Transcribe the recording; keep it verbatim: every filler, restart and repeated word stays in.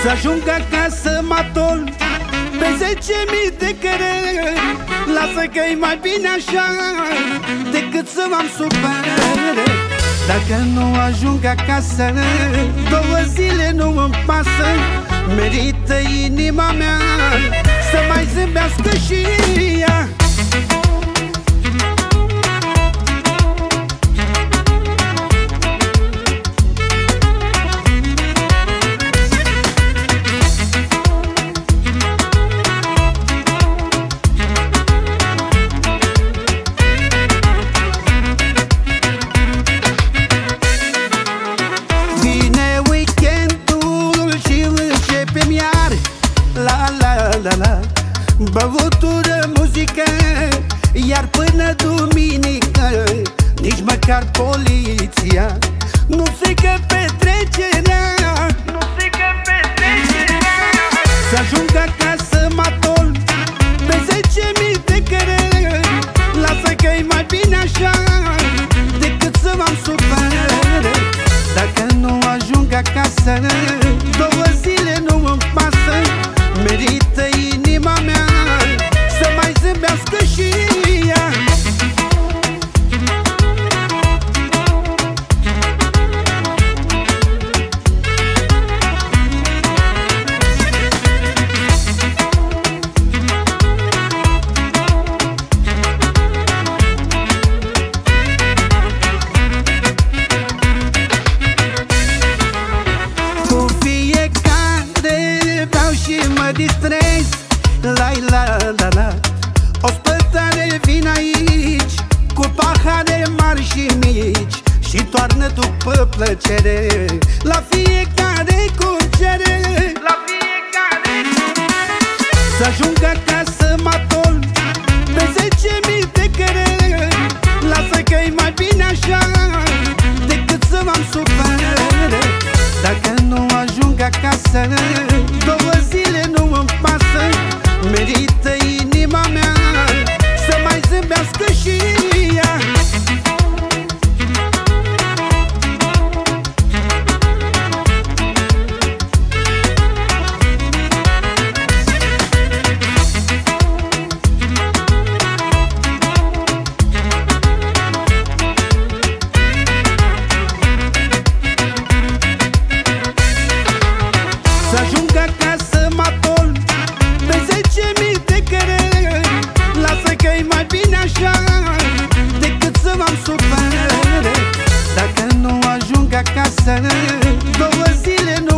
Să ajung acasă mă atol pe zece mii de căreri. Lasă că-i mai bine așa decât să m-am supărat. Dacă nu ajung acasă două zile nu-mi pasă. Merită inima mea să mai zâmbească și ea. La la, băutură, muzică, iar până duminică nici măcar poliția nu strică petrecerea. Nu strică petrecerea. Să ajung acasă mă atol pe zece mii de căreri. Lasă că-i mai bine așa decât să m-am supărat. Dacă nu ajung acasă două zile nu-mi pasă. Merită inima mea să mai zâmbească și ea. Cu fiecare beau și mă distrez. La la la la, ospătare vin aici cu pahare mari și mici și toarnă după plăcere la fiecare curgere. La fiecare curgere. Să ajung acasă mă atol pe zece mii de căreri. Lasă că-i mai bine așa decât să m-am supărat. Dacă nu ajung acasă două zile nu-mi pasă. Merită inima mea să mai zâmbească și ea. Să ajung acasă mă atol pe zece mii de căreri. Lasă că-i mai bine așa decât să m-am supărat. Dacă nu ajung acasă două zile nu